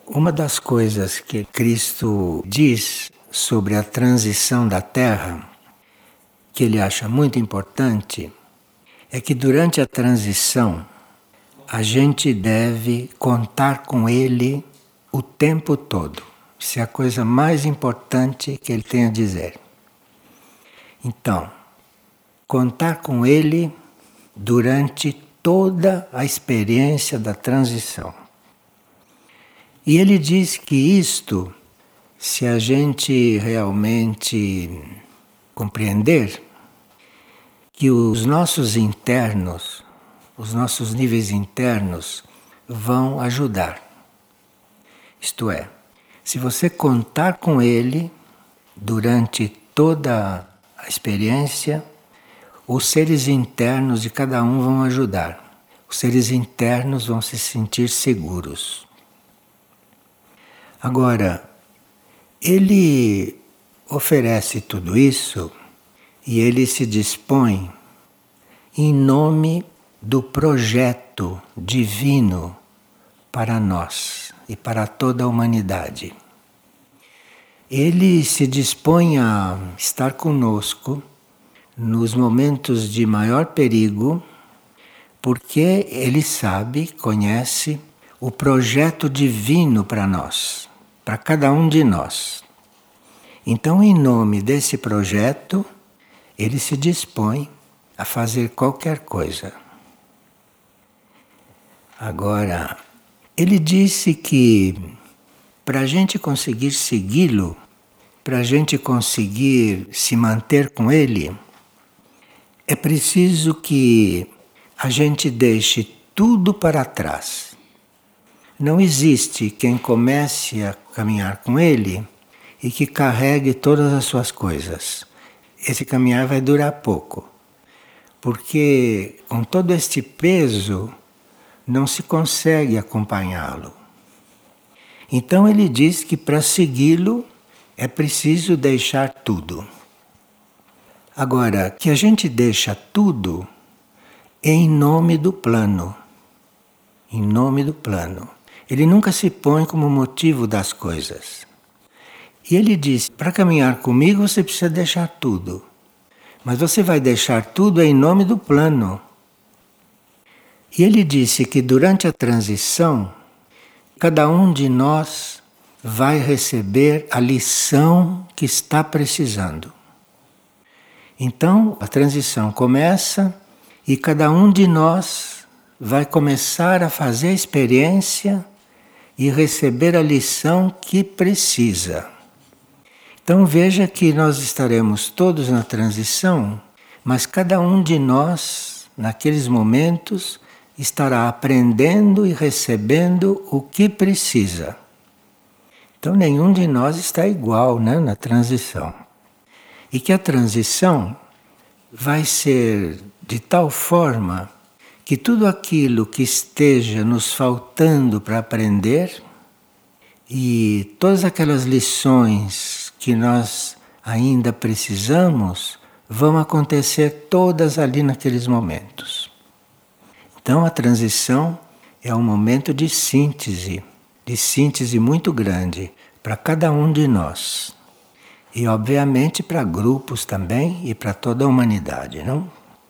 Uma das coisas que Cristo diz sobre a transição da Terra, que ele acha muito importante, é que durante a transição a gente deve contar com ele o tempo todo. Isso é a coisa mais importante que ele tem a dizer. Então, contar com ele durante toda a experiência da transição. E ele diz que isto, se a gente realmente compreender, que os nossos internos, os nossos níveis internos vão ajudar. Isto é, se você contar com ele durante toda a experiência, os seres internos de cada um vão ajudar. Os seres internos vão se sentir seguros. Agora, ele oferece tudo isso e ele se dispõe em nome do projeto divino para nós e para toda a humanidade. Ele se dispõe a estar conosco nos momentos de maior perigo, porque ele sabe, conhece o projeto divino para nós, para cada um de nós. Então, em nome desse projeto, ele se dispõe a fazer qualquer coisa. Agora, ele disse que para a gente conseguir segui-lo, para a gente conseguir se manter com ele, é preciso que a gente deixe tudo para trás. Não existe quem comece a caminhar com ele e que carregue todas as suas coisas. Esse caminhar vai durar pouco, porque com todo este peso não se consegue acompanhá-lo. Então ele diz que para segui-lo é preciso deixar tudo. Agora, que a gente deixa tudo em nome do plano. Em nome do plano. Ele nunca se põe como motivo das coisas. E ele diz, para caminhar comigo você precisa deixar tudo. Mas você vai deixar tudo em nome do plano. E ele disse que durante a transição, cada um de nós vai receber a lição que está precisando. Então, a transição começa e cada um de nós vai começar a fazer a experiência e receber a lição que precisa. Então veja que nós estaremos todos na transição, mas cada um de nós, naqueles momentos, estará aprendendo e recebendo o que precisa. Então nenhum de nós está igual, né, na transição. E que a transição vai ser de tal forma que tudo aquilo que esteja nos faltando para aprender e todas aquelas lições que nós ainda precisamos vão acontecer todas ali naqueles momentos. Então a transição é um momento de síntese muito grande para cada um de nós. E obviamente para grupos também e para toda a humanidade, não?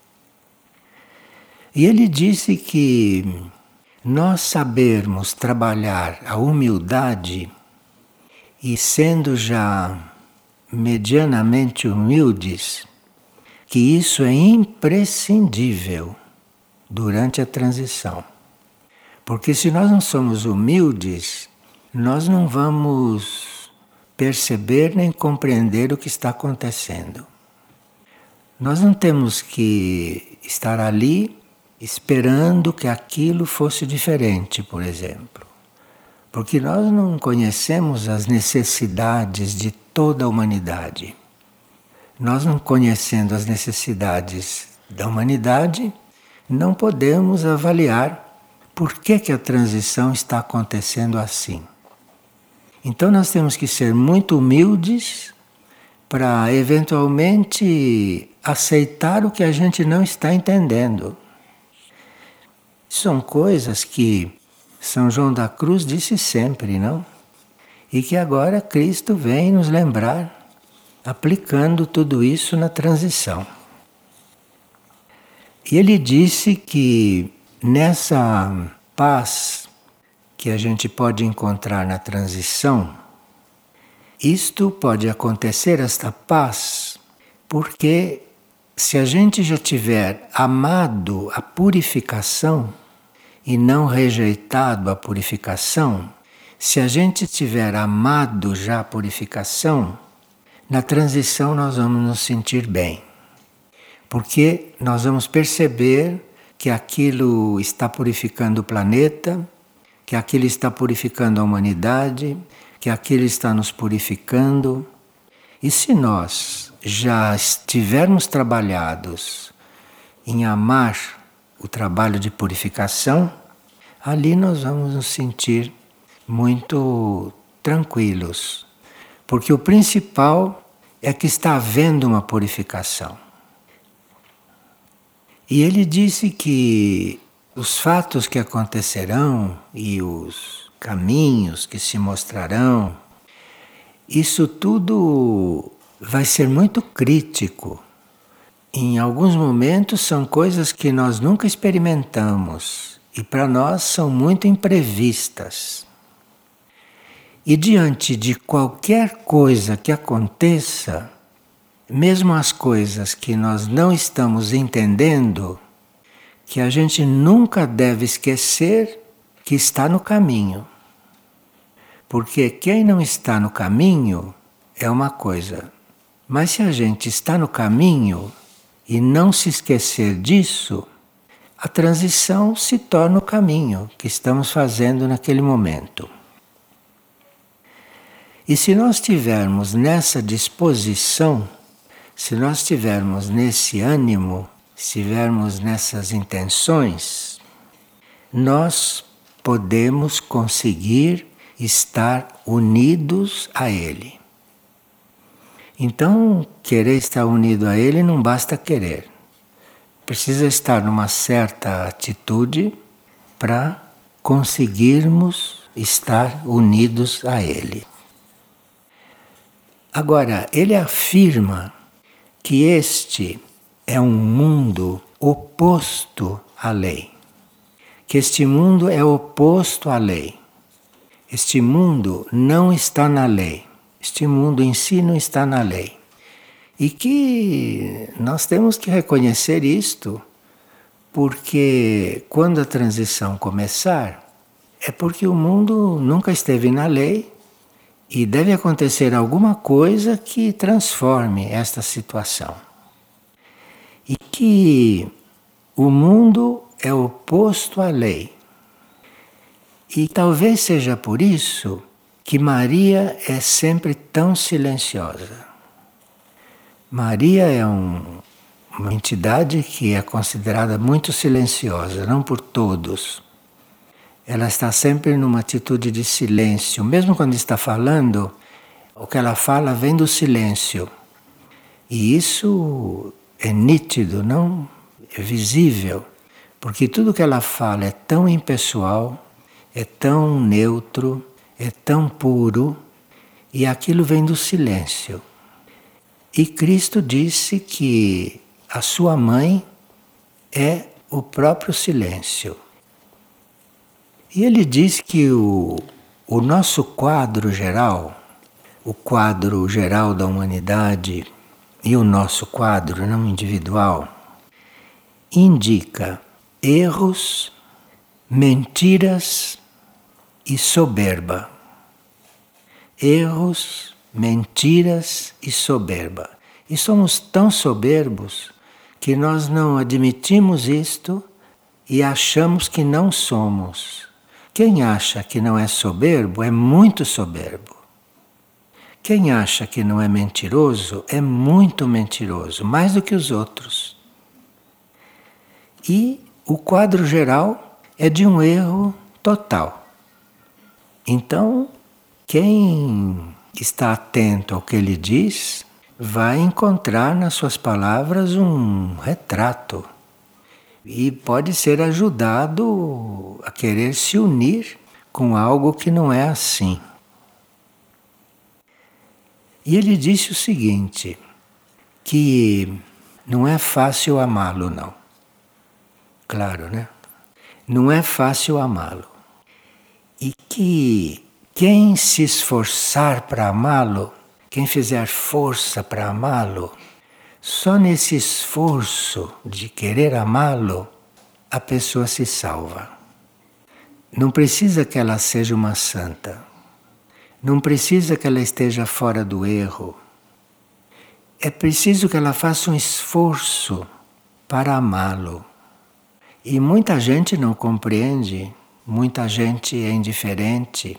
E ele disse que nós sabermos trabalhar a humildade e sendo já medianamente humildes, que isso é imprescindível durante a transição. Porque se nós não somos humildes, nós não vamos perceber nem compreender o que está acontecendo. Nós não temos que estar ali esperando que aquilo fosse diferente, por exemplo. Porque nós não conhecemos as necessidades de toda a humanidade. Nós não conhecendo as necessidades da humanidade, não podemos avaliar por que a transição está acontecendo assim. Então nós temos que ser muito humildes para eventualmente aceitar o que a gente não está entendendo. São coisas que São João da Cruz disse sempre, não? E que agora Cristo vem nos lembrar, aplicando tudo isso na transição. E ele disse que nessa paz que a gente pode encontrar na transição, isto pode acontecer, esta paz, porque se a gente já tiver amado a purificação e não rejeitado a purificação, se a gente tiver amado já a purificação, na transição nós vamos nos sentir bem. Porque nós vamos perceber que aquilo está purificando o planeta, que aquilo está purificando a humanidade, que aquilo está nos purificando. E se nós já estivermos trabalhados em amar o trabalho de purificação, ali nós vamos nos sentir muito tranquilos. Porque o principal é que está havendo uma purificação. E ele disse que os fatos que acontecerão e os caminhos que se mostrarão, isso tudo vai ser muito crítico. Em alguns momentos são coisas que nós nunca experimentamos e para nós são muito imprevistas. E diante de qualquer coisa que aconteça, mesmo as coisas que nós não estamos entendendo, que a gente nunca deve esquecer que está no caminho. Porque quem não está no caminho é uma coisa. Mas se a gente está no caminho e não se esquecer disso, a transição se torna o caminho que estamos fazendo naquele momento. E se nós tivermos nessa disposição, se nós estivermos nesse ânimo, se estivermos nessas intenções, nós podemos conseguir estar unidos a Ele. Então, querer estar unido a Ele não basta querer. Precisa estar numa certa atitude para conseguirmos estar unidos a Ele. Agora, ele afirma que este é um mundo oposto à lei. Que este mundo é oposto à lei. Este mundo não está na lei. Este mundo em si não está na lei. E que nós temos que reconhecer isto, porque quando a transição começar, é porque o mundo nunca esteve na lei e deve acontecer alguma coisa que transforme esta situação. E que o mundo é oposto à lei. E talvez seja por isso que Maria é sempre tão silenciosa. Maria é uma entidade que é considerada muito silenciosa, não por todos. Ela está sempre numa atitude de silêncio. Mesmo quando está falando, o que ela fala vem do silêncio. E isso é nítido, não? É visível. Porque tudo que ela fala é tão impessoal, é tão neutro, é tão puro, e aquilo vem do silêncio. E Cristo disse que a sua mãe é o próprio silêncio. E ele diz que o nosso quadro geral, o quadro geral da humanidade e o nosso quadro não individual, indica erros, mentiras e soberba. Erros, mentiras e soberba. E somos tão soberbos que nós não admitimos isto e achamos que não somos. Quem acha que não é soberbo é muito soberbo. Quem acha que não é mentiroso é muito mentiroso, mais do que os outros. E o quadro geral é de um erro total. Então, quem está atento ao que ele diz vai encontrar nas suas palavras um retrato. e pode ser ajudado a querer se unir com algo que não é assim. E ele disse o seguinte, que não é fácil amá-lo, não. Claro, né? Não é fácil amá-lo. E que quem se esforçar para amá-lo, quem fizer força para amá-lo, só nesse esforço de querer amá-lo, a pessoa se salva. Não precisa que ela seja uma santa. Não precisa que ela esteja fora do erro. É preciso que ela faça um esforço para amá-lo. E muita gente não compreende, muita gente é indiferente.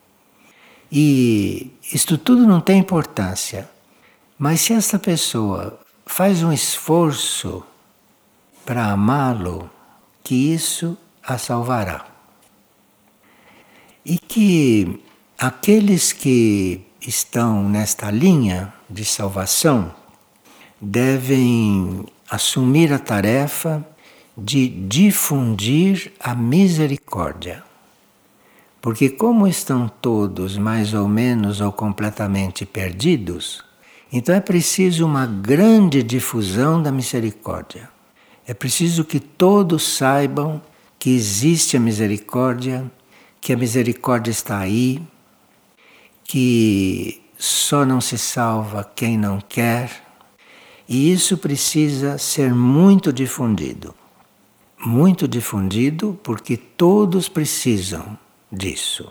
E isto tudo não tem importância. Mas se essa pessoa faz um esforço para amá-lo, que isso a salvará. E que aqueles que estão nesta linha de salvação devem assumir a tarefa de difundir a misericórdia. Porque como estão todos mais ou menos ou completamente perdidos, então é preciso uma grande difusão da misericórdia. É preciso que todos saibam que existe a misericórdia, que a misericórdia está aí, que só não se salva quem não quer, e isso precisa ser muito difundido. Muito difundido porque todos precisam disso.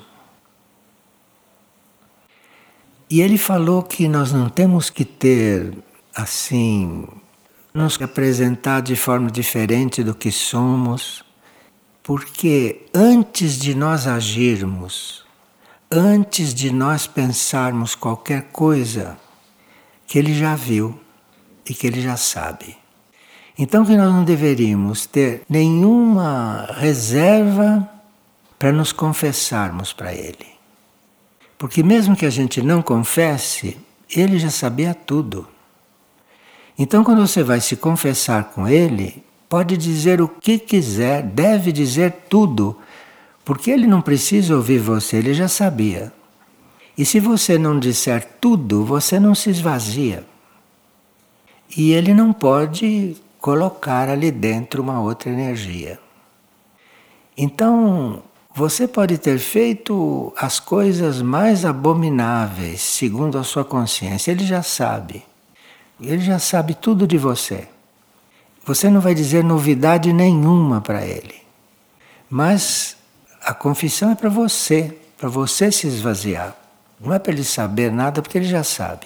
E ele falou que nós não temos que ter, assim, nos apresentar de forma diferente do que somos, porque antes de nós agirmos, antes de nós pensarmos qualquer coisa, que ele já viu e que ele já sabe. Então que nós não deveríamos ter nenhuma reserva para nos confessarmos para ele. Porque mesmo que a gente não confesse, ele já sabia tudo. Então quando você vai se confessar com ele, pode dizer o que quiser, deve dizer tudo, porque ele não precisa ouvir você, ele já sabia. E se você não disser tudo, você não se esvazia. E ele não pode colocar ali dentro uma outra energia. Então, você pode ter feito as coisas mais abomináveis, segundo a sua consciência. Ele já sabe. Ele já sabe tudo de você. Você não vai dizer novidade nenhuma para ele. Mas a confissão é para você se esvaziar. Não é para ele saber nada, porque ele já sabe.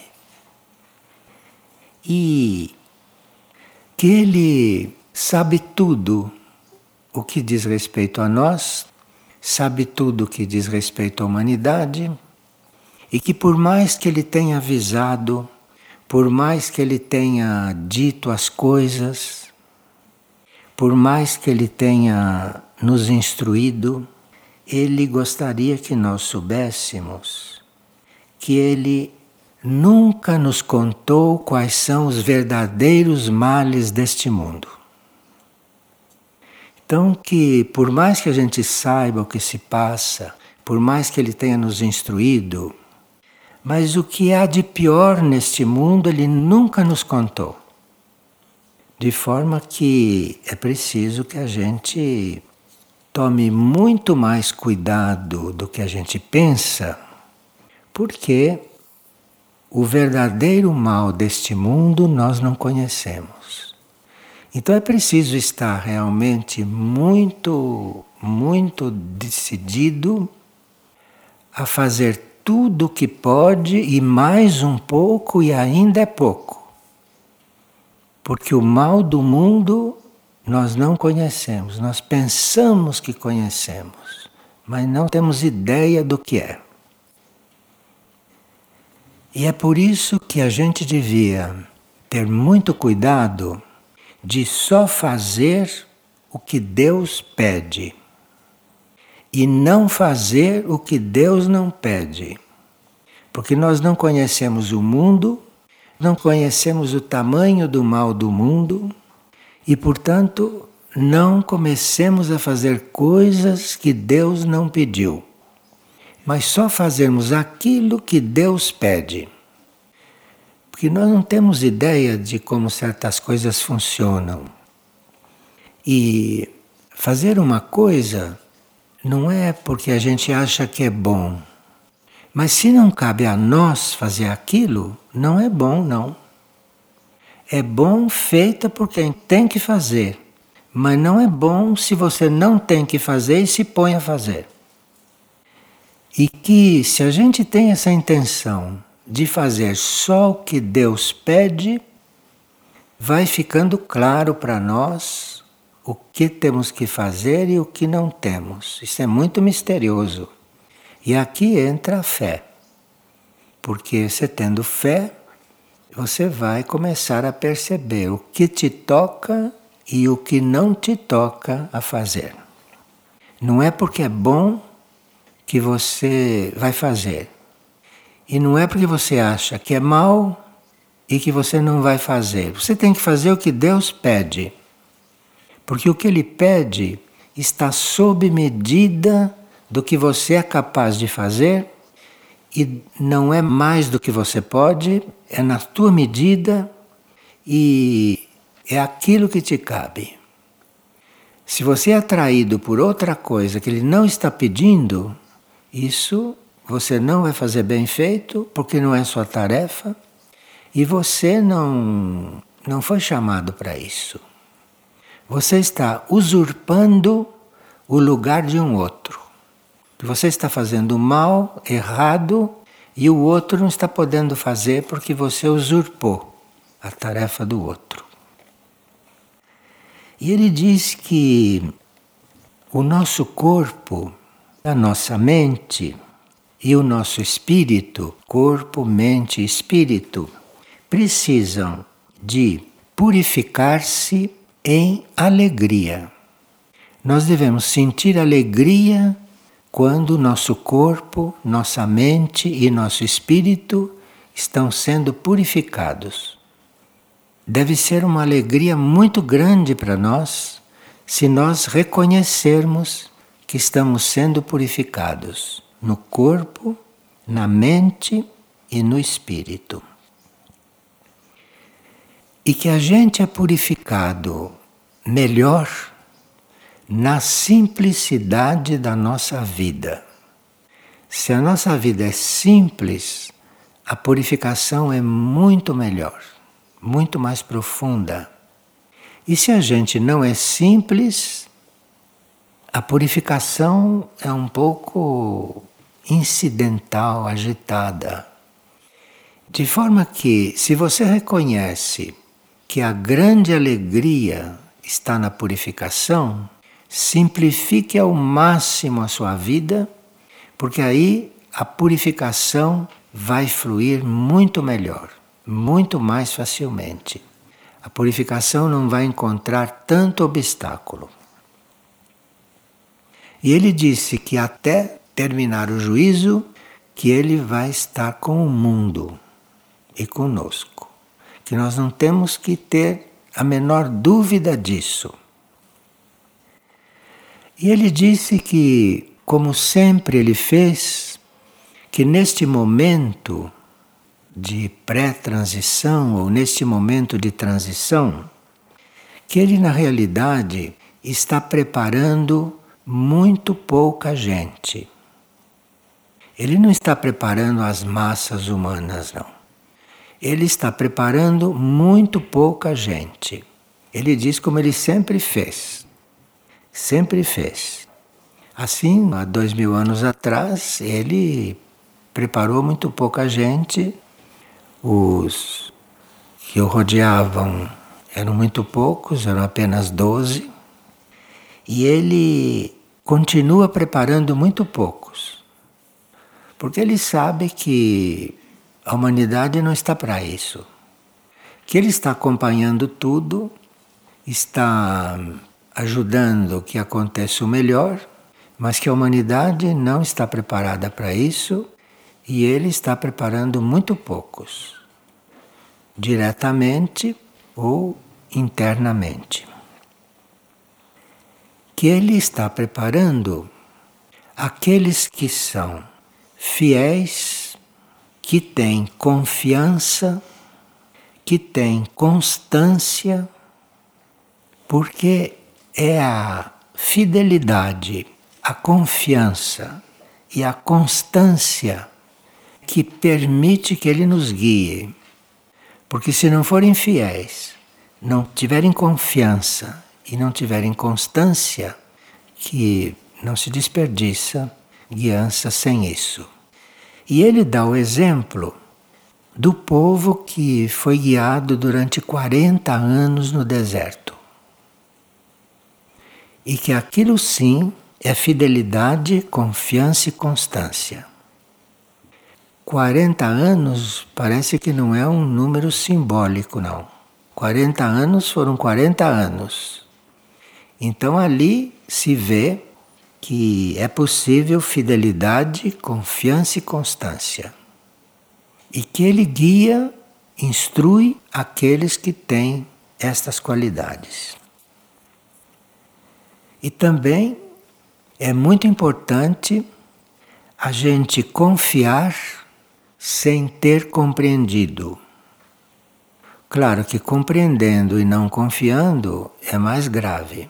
E que ele sabe tudo o que diz respeito a nós, sabe tudo o que diz respeito à humanidade, e que por mais que ele tenha avisado, por mais que ele tenha dito as coisas, por mais que ele tenha nos instruído, ele gostaria que nós soubéssemos que ele nunca nos contou quais são os verdadeiros males deste mundo. Então que por mais que a gente saiba o que se passa, por mais que ele tenha nos instruído, mas o que há de pior neste mundo ele nunca nos contou. De forma que é preciso que a gente tome muito mais cuidado do que a gente pensa, porque o verdadeiro mal deste mundo nós não conhecemos. Então é preciso estar realmente muito, muito decidido a fazer tudo o que pode e mais um pouco e ainda é pouco. Porque o mal do mundo nós não conhecemos, nós pensamos que conhecemos, mas não temos ideia do que é. E é por isso que a gente devia ter muito cuidado de só fazer o que Deus pede e não fazer o que Deus não pede. Porque nós não conhecemos o mundo, não conhecemos o tamanho do mal do mundo e, portanto, não comecemos a fazer coisas que Deus não pediu, mas só fazermos aquilo que Deus pede. Porque nós não temos ideia de como certas coisas funcionam. E fazer uma coisa não é porque a gente acha que é bom. Mas se não cabe a nós fazer aquilo, não é bom, não. É bom feita por quem tem que fazer. Mas não é bom se você não tem que fazer e se põe a fazer. E que se a gente tem essa intenção de fazer só o que Deus pede, vai ficando claro para nós o que temos que fazer e o que não temos. Isso é muito misterioso. E aqui entra a fé. Porque você tendo fé, você vai começar a perceber o que te toca e o que não te toca a fazer. Não é porque é bom que você vai fazer. E não é porque você acha que é mal e que você não vai fazer. Você tem que fazer o que Deus pede. Porque o que Ele pede está sob medida do que você é capaz de fazer e não é mais do que você pode, é na tua medida e é aquilo que te cabe. Se você é atraído por outra coisa que Ele não está pedindo, isso você não vai fazer bem feito, porque não é sua tarefa, e você não foi chamado para isso. Você está usurpando o lugar de um outro. Você está fazendo mal, errado, e o outro não está podendo fazer porque você usurpou a tarefa do outro. E ele diz que o nosso corpo, a nossa mente e o nosso espírito, corpo, mente e espírito, precisam de purificar-se em alegria. Nós devemos sentir alegria quando nosso corpo, nossa mente e nosso espírito estão sendo purificados. Deve ser uma alegria muito grande para nós se nós reconhecermos que estamos sendo purificados no corpo, na mente e no espírito. E que a gente é purificado melhor na simplicidade da nossa vida. Se a nossa vida é simples, a purificação é muito melhor, muito mais profunda. E se a gente não é simples, a purificação é um pouco incidental, agitada. De forma que, se você reconhece que a grande alegria está na purificação, simplifique ao máximo a sua vida, porque aí a purificação vai fluir muito melhor, muito mais facilmente. A purificação não vai encontrar tanto obstáculo. E ele disse que até terminar o juízo, que ele vai estar com o mundo e conosco. Que nós não temos que ter a menor dúvida disso. E ele disse que, como sempre ele fez, que neste momento de pré-transição ou neste momento de transição, que ele na realidade está preparando muito pouca gente. Ele não está preparando as massas humanas, não. Ele está preparando muito pouca gente. Ele diz como ele sempre fez. Sempre fez. Assim, há 2000 anos atrás, ele preparou muito pouca gente. Os que o rodeavam eram muito poucos, eram apenas 12. E ele continua preparando muito poucos. Porque ele sabe que a humanidade não está para isso. Que ele está acompanhando tudo, está ajudando que aconteça o melhor, mas que a humanidade não está preparada para isso e ele está preparando muito poucos, diretamente ou internamente. que Ele está preparando aqueles que são fiéis, que têm confiança, que têm constância, porque é a fidelidade, a confiança e a constância que permite que Ele nos guie. Porque se não forem fiéis, não tiverem confiança e não tiverem constância, que não se desperdiça guiança sem isso. E ele dá o exemplo do povo que foi guiado durante 40 anos no deserto. E que aquilo sim é fidelidade, confiança e constância. 40 anos parece que não é um número simbólico, não. 40 anos foram 40 anos. Então ali se vê que é possível fidelidade, confiança e constância. E que Ele guia, instrui aqueles que têm estas qualidades. E também é muito importante a gente confiar sem ter compreendido. Claro que compreendendo e não confiando é mais grave.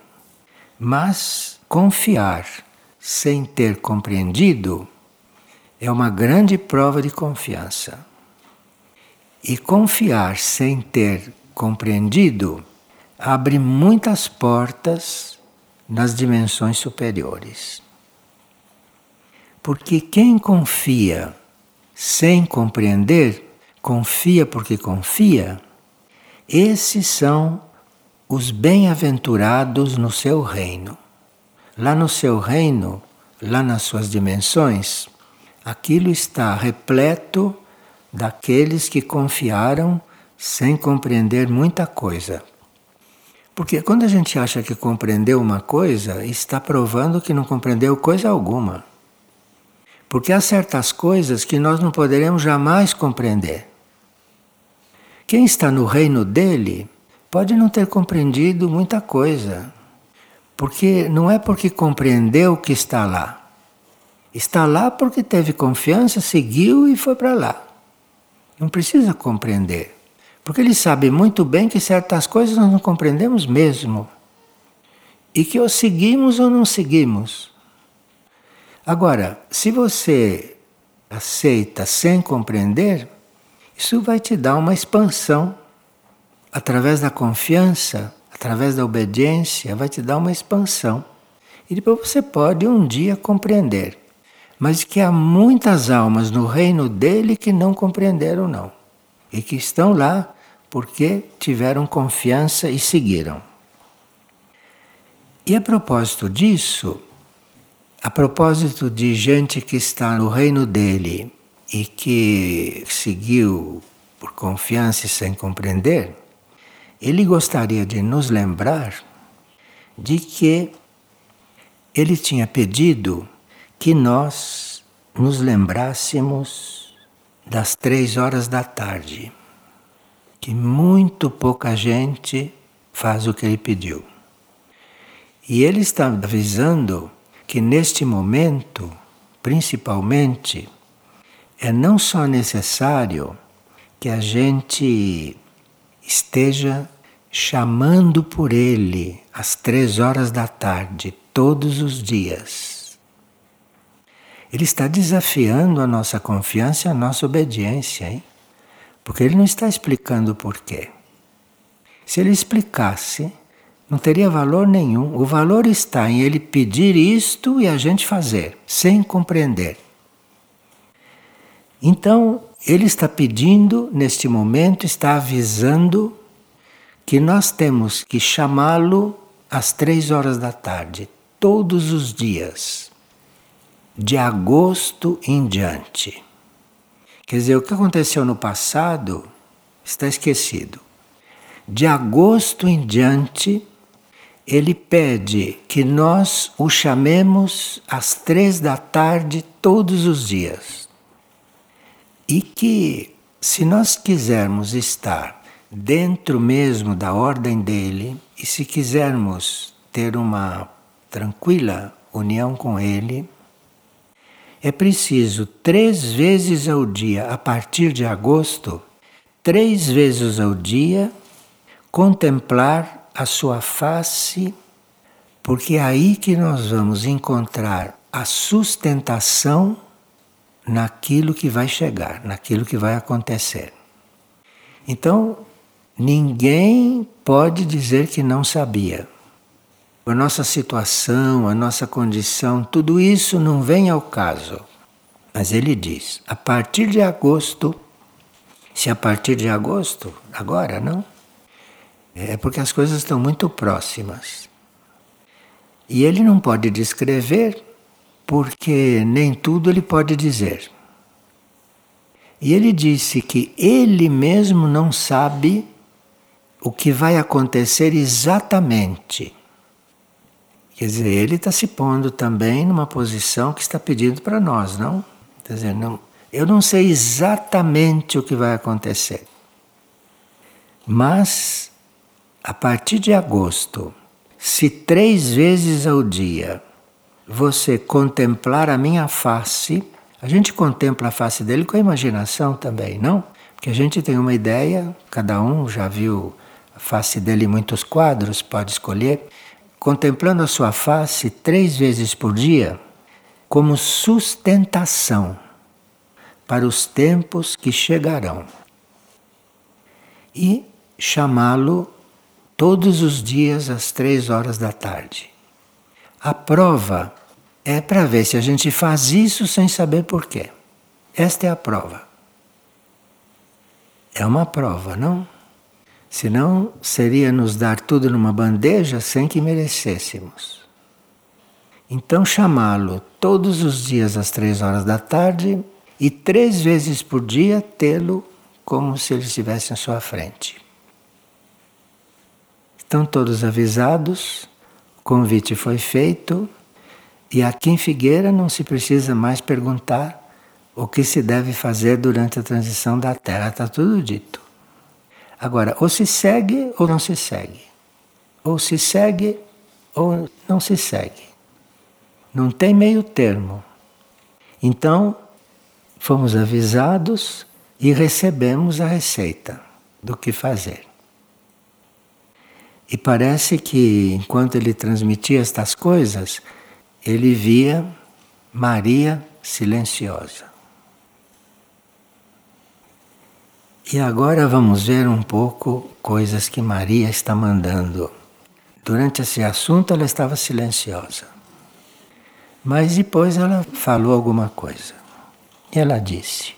Mas confiar sem ter compreendido é uma grande prova de confiança. E confiar sem ter compreendido abre muitas portas nas dimensões superiores. Porque quem confia sem compreender, confia porque confia, esses são os bem-aventurados no seu reino. Lá no seu reino, lá nas suas dimensões, aquilo está repleto daqueles que confiaram sem compreender muita coisa. Porque quando a gente acha que compreendeu uma coisa, está provando que não compreendeu coisa alguma. Porque há certas coisas que nós não poderemos jamais compreender. Quem está no reino dele pode não ter compreendido muita coisa. Porque não é porque compreendeu que está lá. Está lá porque teve confiança, seguiu e foi para lá. Não precisa compreender. Porque ele sabe muito bem que certas coisas nós não compreendemos mesmo. E que ou seguimos ou não seguimos. Agora, se você aceita sem compreender, isso vai te dar uma expansão. Através da confiança, através da obediência, vai te dar uma expansão. E depois você pode um dia compreender. Mas que há muitas almas no reino dele que não compreenderam não. E que estão lá porque tiveram confiança e seguiram. E a propósito disso, a propósito de gente que está no reino dele e que seguiu por confiança e sem compreender, ele gostaria de nos lembrar de que ele tinha pedido que nós nos lembrássemos das 3 horas da tarde, que muito pouca gente faz o que ele pediu. E ele está avisando que neste momento, principalmente, é não só necessário que a gente esteja chamando por ele às 3 horas da tarde, todos os dias. Ele está desafiando a nossa confiança e a nossa obediência, hein? Porque ele não está explicando o porquê. Se ele explicasse, não teria valor nenhum. O valor está em ele pedir isto e a gente fazer, sem compreender. Então, ele está pedindo, neste momento, está avisando que nós temos que chamá-lo às 3 horas da tarde, todos os dias, de agosto em diante. Quer dizer, o que aconteceu no passado está esquecido. De agosto em diante, ele pede que nós o chamemos às 3 da tarde todos os dias. E que, se nós quisermos estar dentro mesmo da ordem dele, e se quisermos ter uma tranquila união com Ele, é preciso 3 vezes ao dia, a partir de agosto, 3 vezes ao dia, contemplar a sua face, porque é aí que nós vamos encontrar a sustentação naquilo que vai chegar, naquilo que vai acontecer. Então, ninguém pode dizer que não sabia. A nossa situação, a nossa condição, tudo isso não vem ao caso. Mas ele diz, a partir de agosto, se a partir de agosto, agora não, é porque as coisas estão muito próximas. E ele não pode descrever, porque nem tudo ele pode dizer. E ele disse que ele mesmo não sabe o que vai acontecer exatamente. Quer dizer, ele está se pondo também numa posição que está pedindo para nós, não? Quer dizer, não, eu não sei exatamente o que vai acontecer. Mas, a partir de agosto, se 3 vezes ao dia você contemplar a minha face, a gente contempla a face dele com a imaginação também, não? Porque a gente tem uma ideia, cada um já viu a face dele em muitos quadros, pode escolher. Contemplando a sua face 3 vezes por dia, como sustentação para os tempos que chegarão. E chamá-lo todos os dias às 3 horas da tarde. A prova é para ver se a gente faz isso sem saber porquê. Esta é a prova. É uma prova, não? Senão seria nos dar tudo numa bandeja sem que merecêssemos. Então chamá-lo todos os dias às 3 horas da tarde e 3 vezes por dia tê-lo como se ele estivesse à sua frente. Estão todos avisados, o convite foi feito e aqui em Figueira não se precisa mais perguntar o que se deve fazer durante a transição da Terra, está tudo dito. Agora, ou se segue ou não se segue. Ou se segue ou não se segue. Não tem meio termo. Então, fomos avisados e recebemos a receita do que fazer. E parece que, enquanto ele transmitia estas coisas, ele via Maria silenciosa. E agora vamos ver um pouco coisas que Maria está mandando. Durante esse assunto ela estava silenciosa. Mas depois ela falou alguma coisa. E ela disse: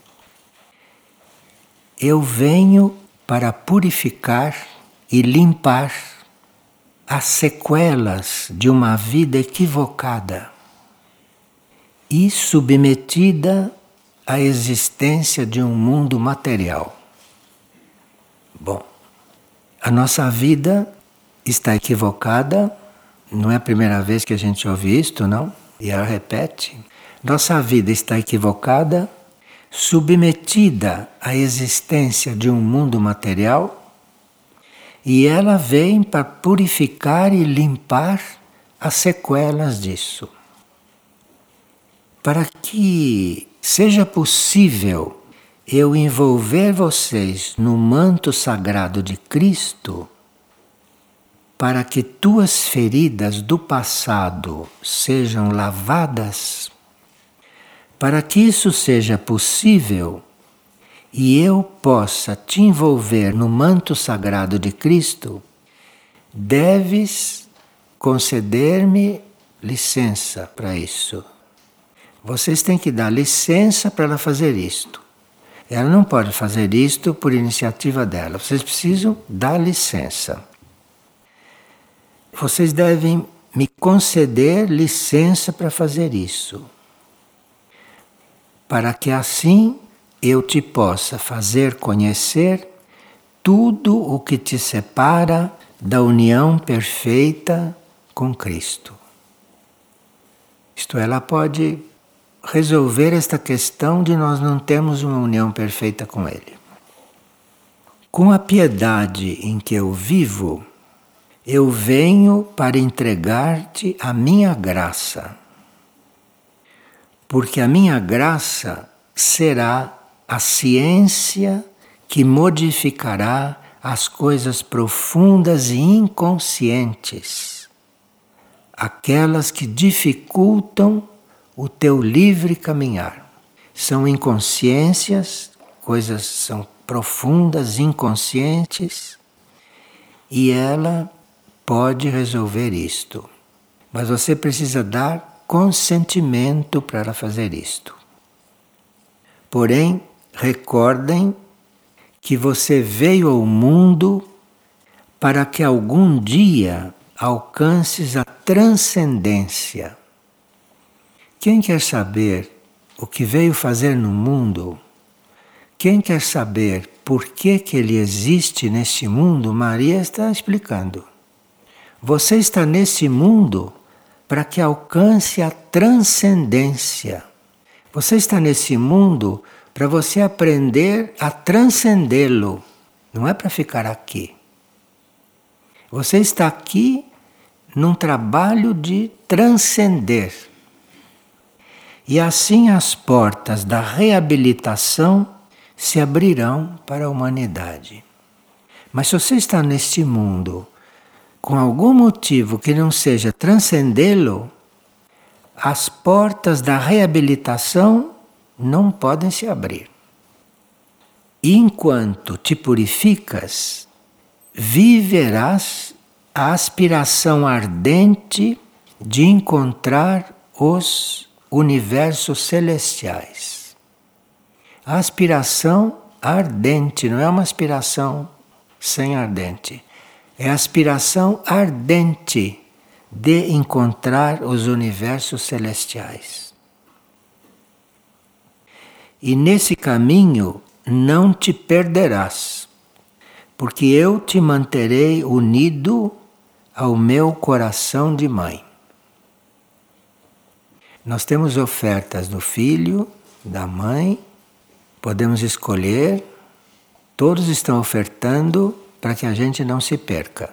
eu venho para purificar e limpar as sequelas de uma vida equivocada e submetida à existência de um mundo material. Bom, a nossa vida está equivocada, não é a primeira vez que a gente ouve isto, não? E ela repete. Nossa vida está equivocada, submetida à existência de um mundo material, e ela vem para purificar e limpar as sequelas disso. Para que seja possível eu envolver vocês no manto sagrado de Cristo, para que tuas feridas do passado sejam lavadas, para que isso seja possível e eu possa te envolver no manto sagrado de Cristo, deves conceder-me licença para isso. Vocês têm que dar licença para ela fazer isto. Ela não pode fazer isto por iniciativa dela. Vocês precisam dar licença. Vocês devem me conceder licença para fazer isso. Para que assim eu te possa fazer conhecer tudo o que te separa da união perfeita com Cristo. Isto ela pode resolver esta questão de nós não termos uma união perfeita com Ele. Com a piedade em que eu vivo, eu venho para entregar-te a minha graça, porque a minha graça será a ciência que modificará as coisas profundas e inconscientes, aquelas que dificultam o teu livre caminhar. São inconsciências, coisas são profundas, inconscientes, e ela pode resolver isto. Mas você precisa dar consentimento para ela fazer isto. Porém, recordem que você veio ao mundo para que algum dia alcances a transcendência. Quem quer saber o que veio fazer no mundo, quem quer saber por que ele existe neste mundo, Maria está explicando. Você está nesse mundo para que alcance a transcendência. Você está nesse mundo para você aprender a transcendê-lo. Não é para ficar aqui. Você está aqui num trabalho de transcender. E assim as portas da reabilitação se abrirão para a humanidade. Mas se você está neste mundo com algum motivo que não seja transcendê-lo, as portas da reabilitação não podem se abrir. E enquanto te purificas, viverás a aspiração ardente de encontrar os universos celestiais. A aspiração ardente, não é uma aspiração sem ardente. É a aspiração ardente de encontrar os universos celestiais. E nesse caminho não te perderás, porque eu te manterei unido ao meu coração de mãe. Nós temos ofertas do filho, da mãe, podemos escolher, todos estão ofertando para que a gente não se perca.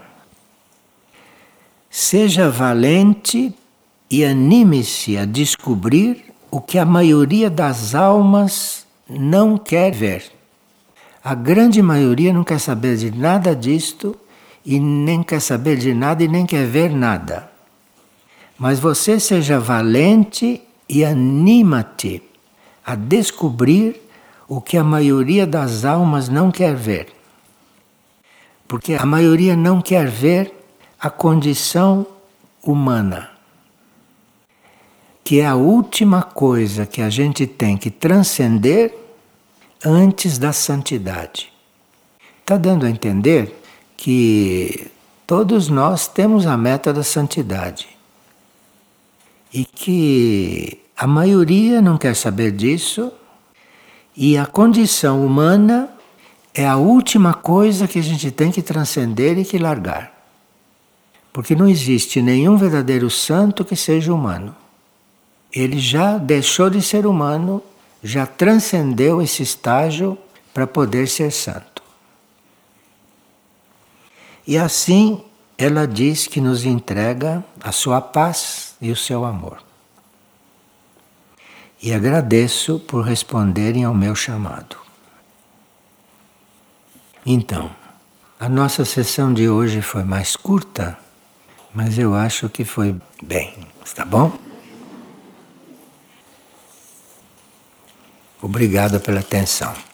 Seja valente e anime-se a descobrir o que a maioria das almas não quer ver. A grande maioria não quer saber de nada disto e nem quer saber de nada e nem quer ver nada. Mas você seja valente e anima-te a descobrir o que a maioria das almas não quer ver. Porque a maioria não quer ver a condição humana, que é a última coisa que a gente tem que transcender antes da santidade. Está dando a entender que todos nós temos a meta da santidade e que a maioria não quer saber disso e a condição humana é a última coisa que a gente tem que transcender e que largar. Porque não existe nenhum verdadeiro santo que seja humano. Ele já deixou de ser humano, já transcendeu esse estágio para poder ser santo. E assim ela diz que nos entrega a sua paz e o seu amor. E agradeço por responderem ao meu chamado. Então, a nossa sessão de hoje foi mais curta, mas eu acho que foi bem, está bom? Obrigado pela atenção.